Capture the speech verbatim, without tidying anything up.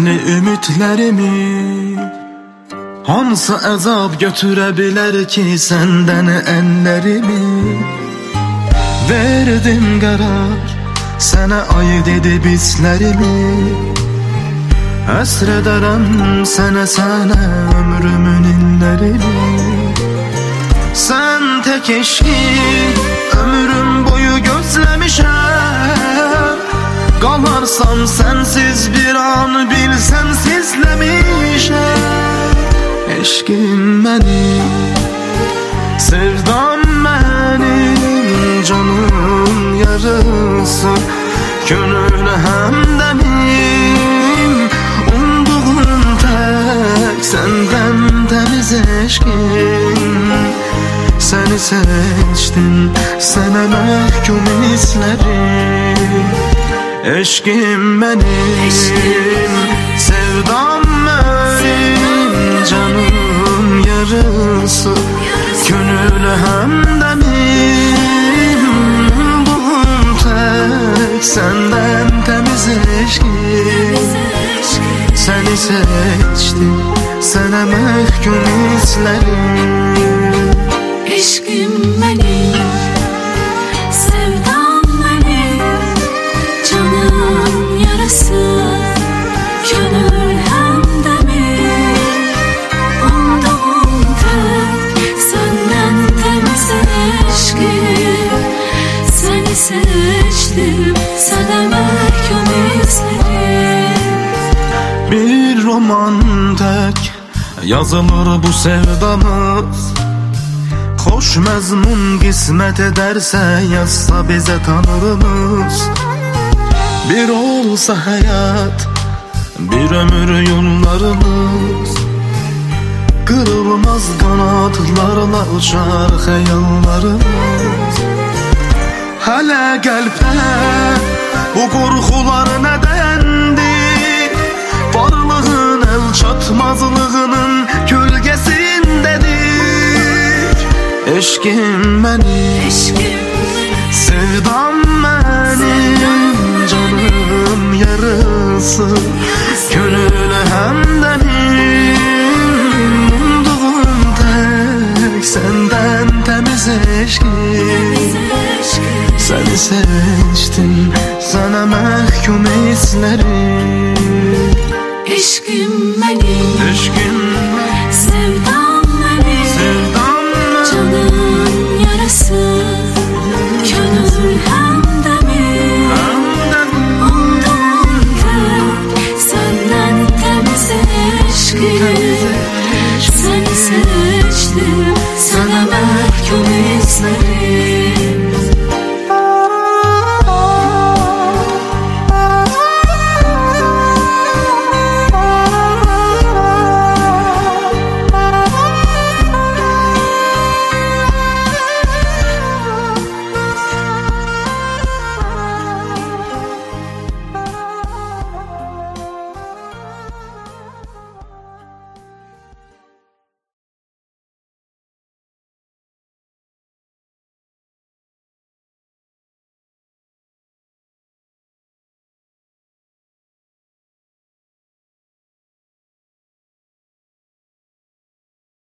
Səni ümidlərimi hansı əzab götürə bilər ki, səndən əllərimi verdim qərar, sənə aid edib hisslərimi. Həsr edərəm sənə, sənə ömrümün illərimi. Sən tək eşki ömrüm boyu gözləmişəm. Qalarsan sənsiz bir an bil, sənsizləmişəm. Eşqim mənim, sevdam mənim, canım yarısı, gönül həmdəmim. Umduğum tək səndən təmiz eşqim. Səni seçdim, sənə məhkum hisslərim. Eşqim mənim, sevdam mənim, canım yarısı, gönül həmdəmim. Umduğum tək səndən təmiz eşqim. Səni seçdim, sənə məhkum hisslərim. Eşqim mənim, sevdam mənim, canım yarası, gönül həmdəmim. Umduğum tək səndən təmiz eşqim. Səni seçdim, sənə məhkum hisslərim. Bir roman tək yazılır bu sevdamız. Xoş məzmun qismət edərsə, yazsa bizə tanrımız. Bir olsa həyat, bir ömür yollarımız. Qırılmaz qanadlarla uçar xəyallarımız. Hələ qəlbə bu qorxular nədəndir? Varlığın el çatmazlığının kölgəsindədir. Eşqim mənim, sevdam mənim, canım yarısı, gönül həmdəmim. Umduğum tək səndən təmiz eşqim. Səni seçdim, sənə məhkum hisslərim. Eşqim mənim, Eşqim sevdam mənim, sevdam canım yarası, gönül həmdəmim. Umduğum tək səndən təmiz eşqim.